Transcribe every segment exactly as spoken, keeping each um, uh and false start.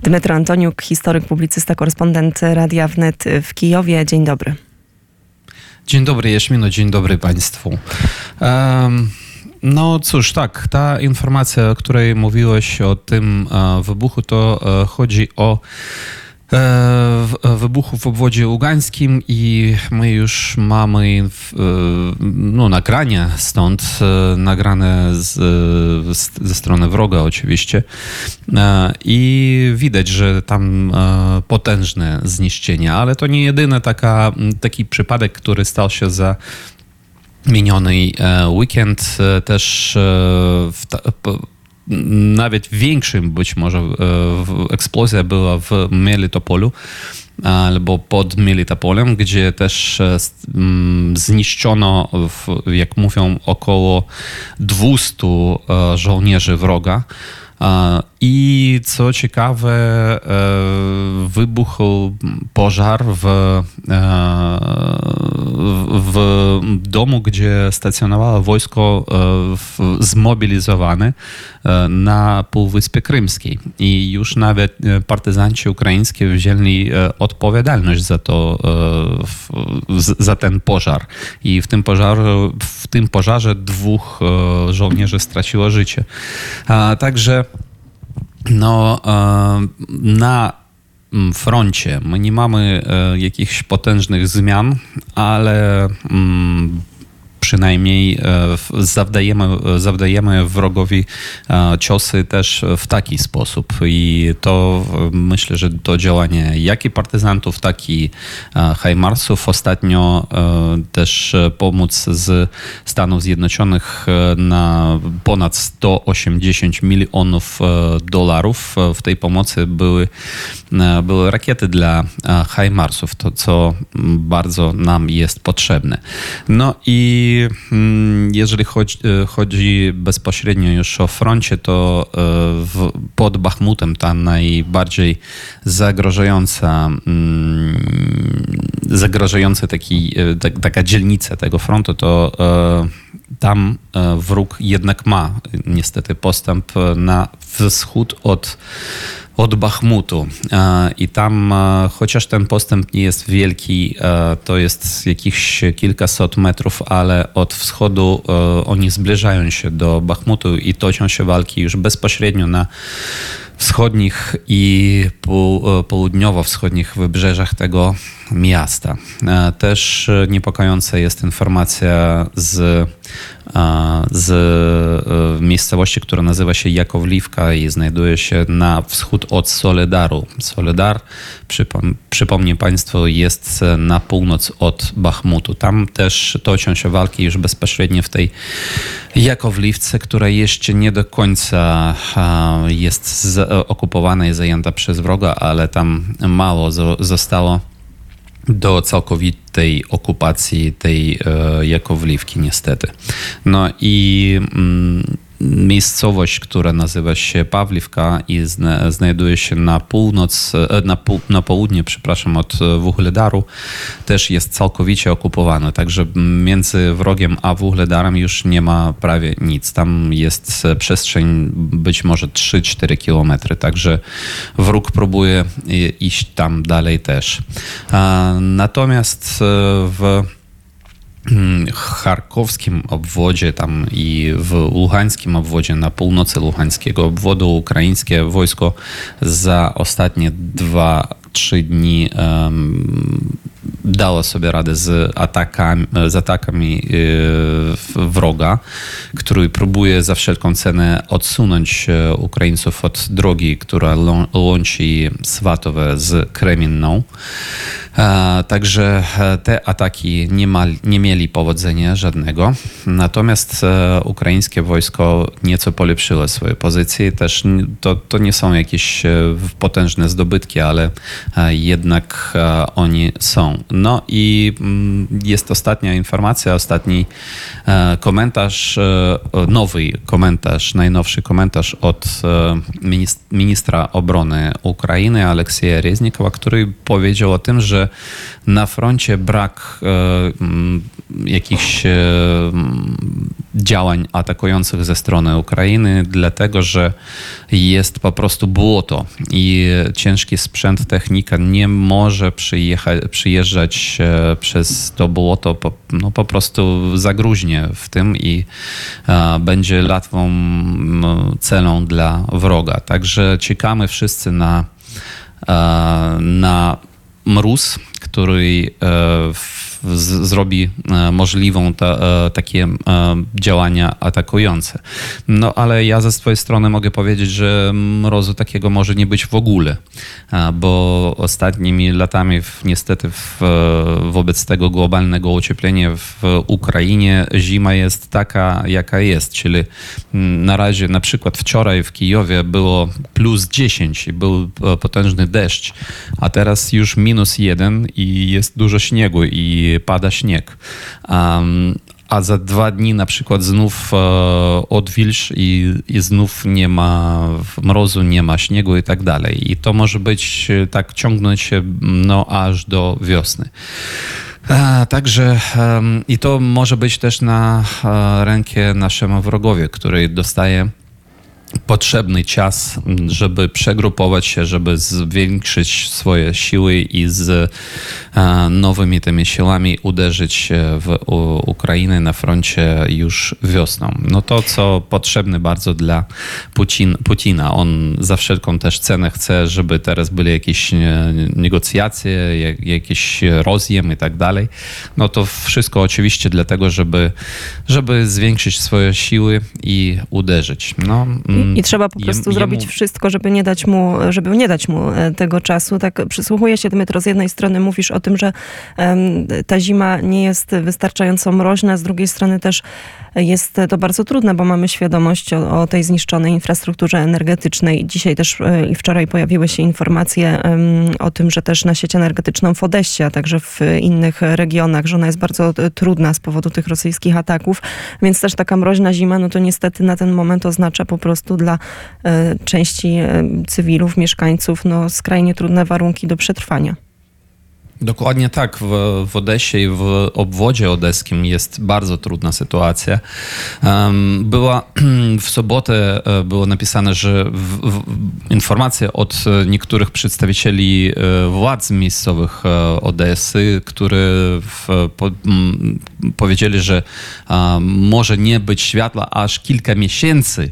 Dmytro Antoniuk, historyk, publicysta, korespondent Radia Wnet w Kijowie. Dzień dobry. Dzień dobry, Jaśmino, dzień dobry Państwu. Um... No cóż, tak, ta informacja, o której mówiłeś, o tym e, wybuchu, to e, chodzi o e, wybuchu w obwodzie ługańskim i my już mamy w, e, no, nagrania stąd, e, nagrane z, z, ze strony wroga oczywiście e, i widać, że tam e, potężne zniszczenia, ale to nie jedyny taka, taki przypadek, który stał się za miniony weekend. Też w ta, nawet większym być może eksplozja była w Melitopolu albo pod Melitopolem, gdzie też zniszczono, jak mówią, około dwieście żołnierzy wroga. I co ciekawe, wybuchł pożar w, w domu, gdzie stacjonowało wojsko zmobilizowane na Półwyspie Krymskiej. I już nawet partyzanci ukraińscy wzięli odpowiedzialność za to, za ten pożar. I w tym pożarze, w tym pożarze dwóch żołnierzy straciło życie. Także no, na froncie my nie mamy jakichś potężnych zmian, ale przynajmniej zawdajemy, zawdajemy wrogowi ciosy też w taki sposób. I to myślę, że to działanie jak i partyzantów, tak i Hajmarsów. Ostatnio też pomoc z Stanów Zjednoczonych na ponad sto osiemdziesiąt milionów dolarów. W tej pomocy były, były rakiety dla Hajmarsów, to co bardzo nam jest potrzebne. No i jeżeli chodzi, chodzi bezpośrednio już o froncie, to w, pod Bachmutem ta najbardziej zagrażająca, zagrażająca taki, tak, taka dzielnica tego frontu, to tam wróg jednak ma niestety postęp na wschód od od Bachmutu. I tam, chociaż ten postęp nie jest wielki, to jest jakichś kilkaset metrów, ale od wschodu oni zbliżają się do Bachmutu i toczą się walki już bezpośrednio na wschodnich i południowo-wschodnich wybrzeżach tego miasta. Też niepokojąca jest informacja z, z miejscowości, która nazywa się Jakowliwka i znajduje się na wschód od Soledaru. Soledar, przypom- przypomnę Państwu, jest na północ od Bachmutu. Tam też toczą się walki już bezpośrednio w tej Jakowliwce, która jeszcze nie do końca jest okupowana i zajęta przez wroga, ale tam mało zostało do całkowitej okupacji tej e, Jakowliwki niestety. No i mm, miejscowość, która nazywa się Pawliwka i zna, znajduje się na północ, na, pół, na południe, przepraszam, od Wuhledaru, też jest całkowicie okupowana. Także między wrogiem a Wuhledarem już nie ma prawie nic. Tam jest przestrzeń być może trzy cztery kilometry, także wróg próbuje iść tam dalej też. Natomiast w charkowskim obwodzie tam i w luhańskim obwodzie, na północy luhańskiego obwodu, ukraińskie wojsko za ostatnie dwa trzy dni um, dało sobie radę z atakami, z atakami yy, wroga, który próbuje za wszelką cenę odsunąć Ukraińców od drogi, która łączy Swatowe z Kreminną. E, także te ataki nie, ma, nie mieli powodzenia żadnego. Natomiast e, ukraińskie wojsko nieco polepszyło swoje pozycje. Też to, to nie są jakieś potężne zdobytki, ale e, jednak e, oni są. No i mm, jest ostatnia informacja, ostatni e, komentarz, e, nowy komentarz, najnowszy komentarz od e, ministra obrony Ukrainy, Aleksieja Reznikowa, który powiedział o tym, że że na froncie brak jakichś działań atakujących ze strony Ukrainy, dlatego że jest po prostu błoto i ciężki sprzęt, technika nie może przyjechać, przyjeżdżać przez to błoto, po, no po prostu zagruźnie w tym i a, będzie łatwą celą dla wroga. Także czekamy wszyscy na, a, na mróz, który w Z, zrobi e, możliwą ta, e, takie e, działania atakujące. No ale ja ze swojej strony mogę powiedzieć, że mrozu takiego może nie być w ogóle, e, bo ostatnimi latami w, niestety w, wobec tego globalnego ocieplenia w Ukrainie zima jest taka, jaka jest, czyli na razie na przykład wczoraj w Kijowie było plus dziesięć i był potężny deszcz, a teraz już minus jeden i jest dużo śniegu i pada śnieg. Um, a za dwa dni na przykład znów e, odwilż i, i znów nie ma mrozu, nie ma śniegu i tak dalej. I to może być tak ciągnąć się no, aż do wiosny. E, także e, i to może być też na e, rękę naszemu wrogowi, który dostaje potrzebny czas, żeby przegrupować się, żeby zwiększyć swoje siły i z e, nowymi tymi siłami uderzyć w u, Ukrainę na froncie już wiosną. No to, co potrzebne bardzo dla Putin, Putina. On za wszelką też cenę chce, żeby teraz były jakieś negocjacje, jak, jakiś rozjem i tak dalej. No to wszystko oczywiście dlatego, żeby, żeby zwiększyć swoje siły i uderzyć. No, I trzeba po prostu Jem, zrobić jemu... wszystko, żeby nie dać mu, żeby nie dać mu tego czasu. Tak przysłuchuję się, Dmytro, z jednej strony mówisz o tym, że um, ta zima nie jest wystarczająco mroźna, z drugiej strony też jest to bardzo trudne, bo mamy świadomość o, o tej zniszczonej infrastrukturze energetycznej. Dzisiaj też i wczoraj pojawiły się informacje um, o tym, że też na sieć energetyczną w Odessie, a także w innych regionach, że ona jest bardzo trudna z powodu tych rosyjskich ataków, więc też taka mroźna zima, no to niestety na ten moment oznacza po prostu dla e, części e, cywilów, mieszkańców, no skrajnie trudne warunki do przetrwania. Dokładnie tak. W, w Odessie i w obwodzie odeskim jest bardzo trudna sytuacja. Um, była w sobotę było napisane, że w, w, informacje od niektórych przedstawicieli władz miejscowych Odessy, które w, po, m, powiedzieli, że um, może nie być światła aż kilka miesięcy.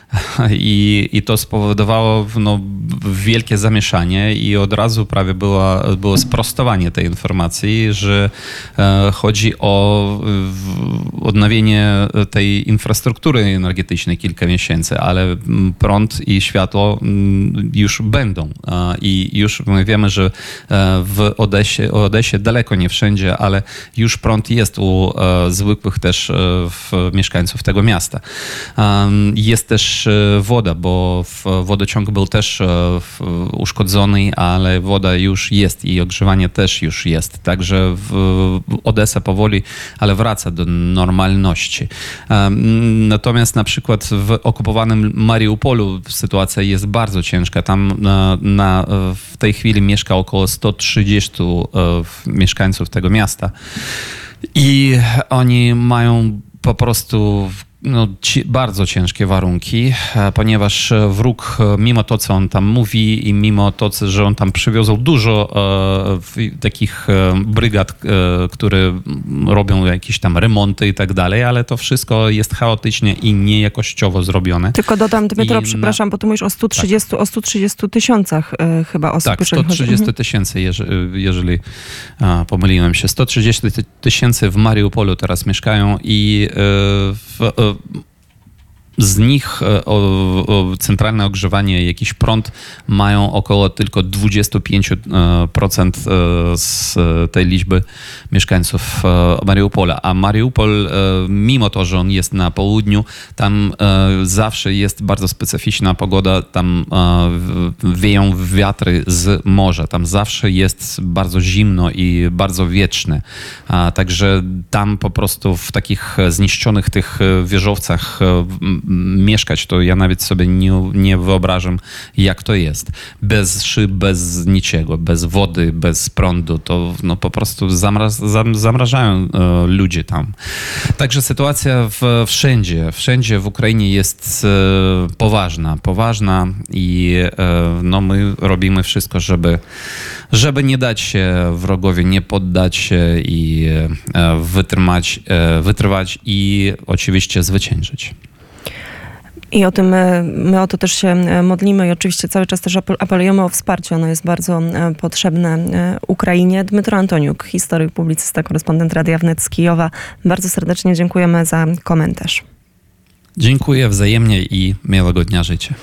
I, I to spowodowało no, wielkie zamieszanie i od razu prawie było, było sprostowanie tej informacji, że e, chodzi o w, odnowienie tej infrastruktury energetycznej kilka miesięcy, ale prąd i światło m, już będą. E, I już my wiemy, że w Odessie, Odessie daleko nie wszędzie, ale już prąd jest u e, zwykłych też e, w, mieszkańców tego miasta. E, jest też woda, bo wodociąg był też uszkodzony, ale woda już jest i ogrzewanie też już jest. Także Odessa powoli, ale wraca do normalności. Natomiast na przykład w okupowanym Mariupolu sytuacja jest bardzo ciężka. Tam na, na, w tej chwili mieszka około sto trzydzieści mieszkańców tego miasta. I oni mają po prostu no, ci, bardzo ciężkie warunki, ponieważ wróg, mimo to, co on tam mówi i mimo to, że on tam przywiozł dużo e, takich brygad, e, które robią jakieś tam remonty i tak dalej, ale to wszystko jest chaotycznie i niejakościowo zrobione. Tylko dodam, Dmytro, I przepraszam, na... bo tu mówisz o stu trzydziestu, tak. o stu trzydziestu tysiącach e, chyba osób. Tak, sto trzydzieści tysięcy, jeżeli, jeżeli a, pomyliłem się. sto trzydzieści tysięcy w Mariupolu teraz mieszkają i e, w, e, z nich o, o centralne ogrzewanie, jakiś prąd mają około tylko dwadzieścia pięć procent z tej liczby mieszkańców Mariupola. A Mariupol, mimo to, że on jest na południu, tam zawsze jest bardzo specyficzna pogoda, tam wieją wiatry z morza, tam zawsze jest bardzo zimno i bardzo wieczne. Także tam po prostu w takich zniszczonych tych wieżowcach mieszkać, to ja nawet sobie nie, nie wyobrażam, jak to jest. Bez szyb, bez niczego, bez wody, bez prądu, to no, po prostu zamraz, zam, zamrażają e, ludzie tam. Także sytuacja w, wszędzie, wszędzie w Ukrainie jest e, poważna, poważna i e, no, my robimy wszystko, żeby, żeby nie dać się wrogowi, nie poddać się i e, wytrzymać, e, wytrwać i oczywiście zwyciężyć. I o tym, my o to też się modlimy i oczywiście cały czas też apelujemy o wsparcie. Ono jest bardzo potrzebne Ukrainie. Dmytro Antoniuk, historyk, publicysta, korespondent Radia Wnet z Kijowa. Bardzo serdecznie dziękujemy za komentarz. Dziękuję wzajemnie i miłego dnia życzę.